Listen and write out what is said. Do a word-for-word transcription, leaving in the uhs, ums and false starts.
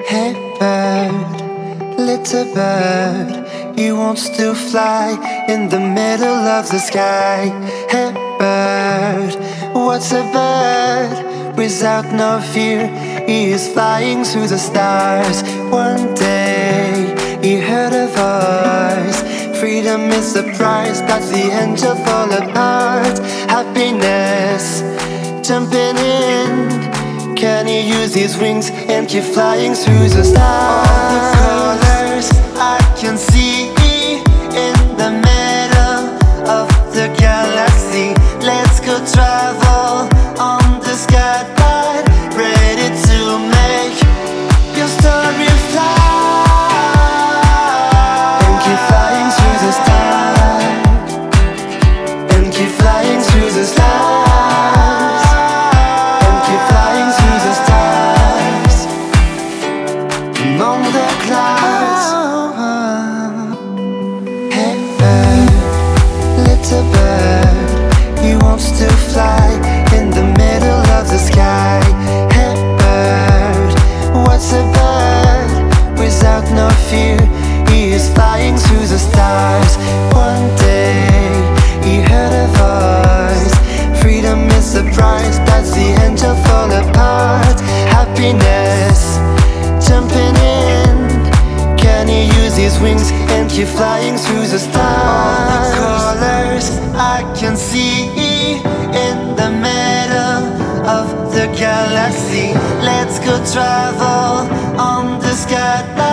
Hey bird, little bird, you want to fly in the middle of the sky. Hey bird, what's a bird without no fear? He is flying through the stars. One day he heard a voice. Freedom is the price that the angel fall apart. Happiness jumping in. Can he use his wings and keep flying through the stars? All the colors I can see in the middle of the galaxy. Let's go travel on the sky, ready to make your story fly and keep flying through the stars, and keep flying through the stars. Among the clouds. Hey bird, little bird, he wants to fly in the middle of the sky. Hey bird, what's a bird without no fear? He is flying through the stars. One day he heard a voice. Freedom is the price that the angel fall apart. Happiness jumping in. Can he use his wings and keep flying through the stars? All the colors I can see in the middle of the galaxy. Let's go travel on the sky.